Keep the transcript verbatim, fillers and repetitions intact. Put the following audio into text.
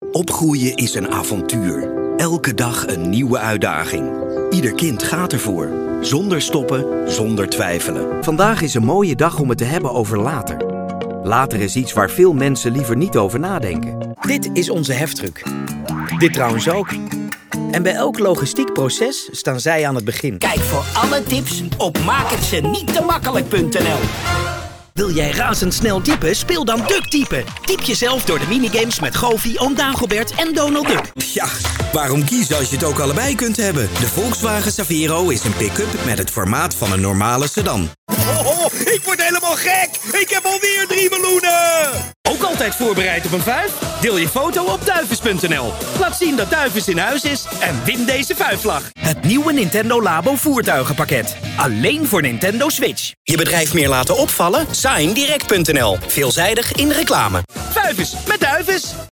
Opgroeien is een avontuur. Elke dag een nieuwe uitdaging. Ieder kind gaat ervoor. Zonder stoppen, zonder twijfelen. Vandaag is een mooie dag om het te hebben over later. Later is iets waar veel mensen liever niet over nadenken. Dit is onze heftruck. Dit trouwens ook. En bij elk logistiek proces staan zij aan het begin. Kijk voor alle tips op maak het ze niet te makkelijk punt n l. Wil jij razendsnel typen? Speel dan DuckTypen. Typ jezelf door de minigames met Goofy, Oom Dagobert en Donald Duck. Ja, waarom kiezen als je het ook allebei kunt hebben? De Volkswagen Savero is een pick-up met het formaat van een normale sedan. Oh, oh, ik word helemaal gek! Ik heb alweer drie meloenen! Ook altijd voorbereid op een vijf? Deel je foto op duifus punt n l. Laat zien dat Duifus in huis is en win deze vuifvlag. Het nieuwe Nintendo Labo voertuigenpakket. Alleen voor Nintendo Switch. Je bedrijf meer laten opvallen? sign direct punt n l. Veelzijdig in reclame. Vuifus met Duifus!